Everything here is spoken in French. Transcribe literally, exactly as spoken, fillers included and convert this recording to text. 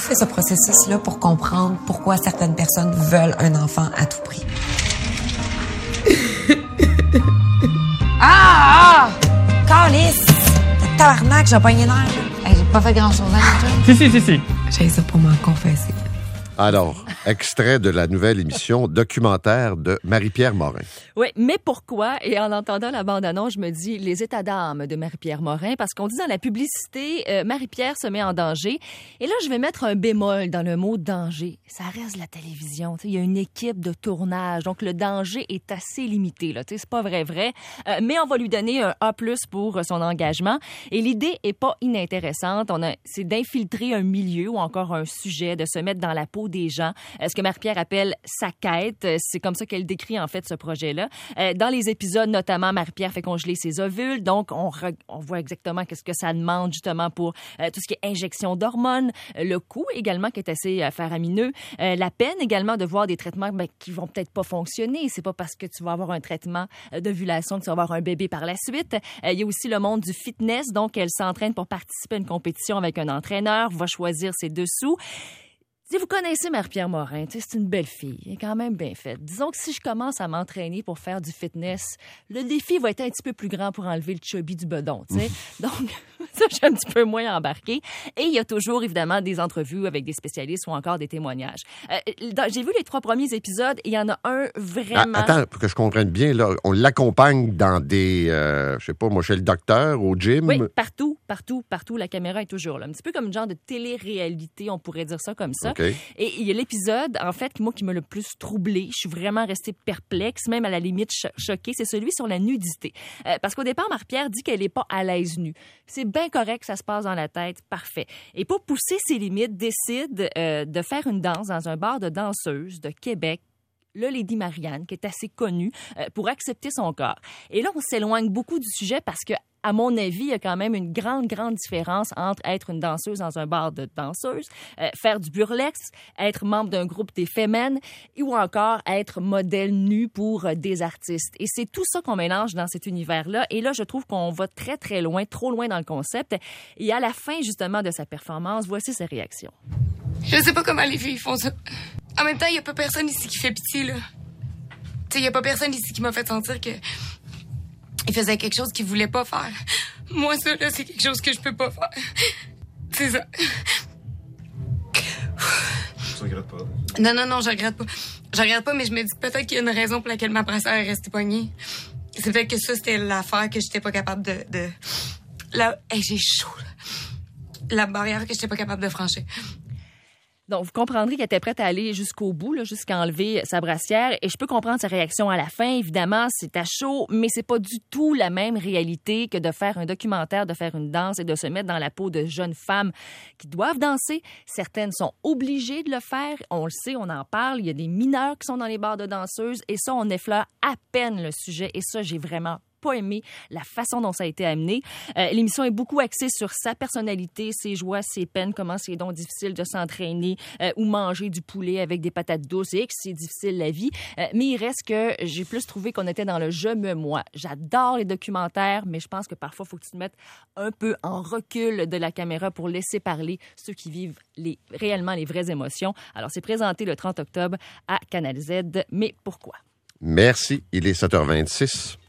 fait ce processus-là pour comprendre pourquoi certaines personnes veulent un enfant à tout prix. Ah! Ah! Calice! Tabarnak, j'ai pas une nerf. Hey, j'ai pas fait grand-chose, hein, Si, si, si, si. J'ai ça pour m'en confesser. Alors, extrait de la nouvelle émission documentaire de Marie-Pierre Morin. Oui, mais pourquoi? Et en entendant la bande-annonce, je me dis les états d'âme de Marie-Pierre Morin, parce qu'on dit dans la publicité, euh, Marie-Pierre se met en danger. Et là, je vais mettre un bémol dans le mot danger. Ça reste la télévision. Il y a une équipe de tournage, donc le danger est assez limité. Là, c'est pas vrai, vrai. Euh, mais on va lui donner un A plus pour son engagement. Et l'idée est pas inintéressante. On a, c'est d'infiltrer un milieu ou encore un sujet, de se mettre dans la peau des gens. Ce que Marie-Pierre appelle sa quête, c'est comme ça qu'elle décrit en fait ce projet-là. Dans les épisodes, notamment, Marie-Pierre fait congeler ses ovules, donc on, re- on voit exactement qu'est-ce que ça demande justement pour euh, tout ce qui est injection d'hormones, le coût également qui est assez euh, faramineux, euh, la peine également de voir des traitements ben, qui vont peut-être pas fonctionner. C'est pas parce que tu vas avoir un traitement d'ovulation que tu vas avoir un bébé par la suite. Euh, il y a aussi le monde du fitness, donc elle s'entraîne pour participer à une compétition avec un entraîneur, va choisir ses dessous. Si vous connaissez Marie-Pierre Morin, c'est une belle fille, elle est quand même bien faite. Disons que si je commence à m'entraîner pour faire du fitness, le défi va être un petit peu plus grand pour enlever le chubby du bedon, tu sais. Donc, ça, je suis un petit peu moins embarquée. Et il y a toujours, évidemment, des entrevues avec des spécialistes ou encore des témoignages. Euh, dans, j'ai vu les trois premiers épisodes et il y en a un vraiment... Ah, attends, pour que je comprenne bien, là, on l'accompagne dans des, euh, je sais pas, moi, chez le docteur, au gym. Oui, partout, partout, partout, la caméra est toujours là. Un petit peu comme une genre de télé-réalité, on pourrait dire ça comme ça. Okay. Et il y a l'épisode, en fait, moi, qui m'a le plus troublée. Je suis vraiment restée perplexe, même à la limite cho- choquée. C'est celui sur la nudité. Euh, parce qu'au départ, Marie-Pierre dit qu'elle n'est pas à l'aise nue. C'est bien correct, ça se passe dans la tête, parfait. Et pour pousser ses limites, décide euh, de faire une danse dans un bar de danseuses de Québec, le Lady Marianne, qui est assez connue, euh, pour accepter son corps. Et là, on s'éloigne beaucoup du sujet parce que, à mon avis, il y a quand même une grande, grande différence entre être une danseuse dans un bar de danseuses, euh, faire du burlesque, être membre d'un groupe des Femmes ou encore être modèle nu pour euh, des artistes. Et c'est tout ça qu'on mélange dans cet univers-là. Et là, je trouve qu'on va très, très loin, trop loin dans le concept. Et à la fin, justement, de sa performance, voici ses réactions. Je sais pas comment les filles font ça. En même temps, il y a pas personne ici qui fait pitié, là. Tu sais, il y a pas personne ici qui m'a fait sentir que... il faisait quelque chose qu'il voulait pas faire. Moi, ça, là, c'est quelque chose que je peux pas faire. C'est ça. Tu regrettes pas? Non, non, non, je regrette pas. Je regrette pas, mais je me dis peut-être qu'il y a une raison pour laquelle ma brassière est restée poignée. C'est peut-être que ça, c'était l'affaire que j'étais pas capable de... de... Là, hey, j'ai chaud, là. La barrière que j'étais pas capable de franchir. Donc, vous comprendrez qu'elle était prête à aller jusqu'au bout, là, jusqu'à enlever sa brassière. Et je peux comprendre sa réaction à la fin. Évidemment, c'est à chaud, mais c'est pas du tout la même réalité que de faire un documentaire, de faire une danse et de se mettre dans la peau de jeunes femmes qui doivent danser. Certaines sont obligées de le faire. On le sait, on en parle. Il y a des mineurs qui sont dans les bars de danseuses. Et ça, on effleure à peine le sujet. Et ça, j'ai vraiment pas aimé la façon dont ça a été amené. Euh, l'émission est beaucoup axée sur sa personnalité, ses joies, ses peines, comment c'est donc difficile de s'entraîner euh, ou manger du poulet avec des patates douces et que c'est difficile la vie. Euh, mais il reste que j'ai plus trouvé qu'on était dans le je me moi. J'adore les documentaires, mais je pense que parfois, il faut que tu te mettes un peu en recul de la caméra pour laisser parler ceux qui vivent les, réellement les vraies émotions. Alors, c'est présenté le trente octobre à Canal Z. Mais pourquoi? Merci. Il est sept heures vingt-six.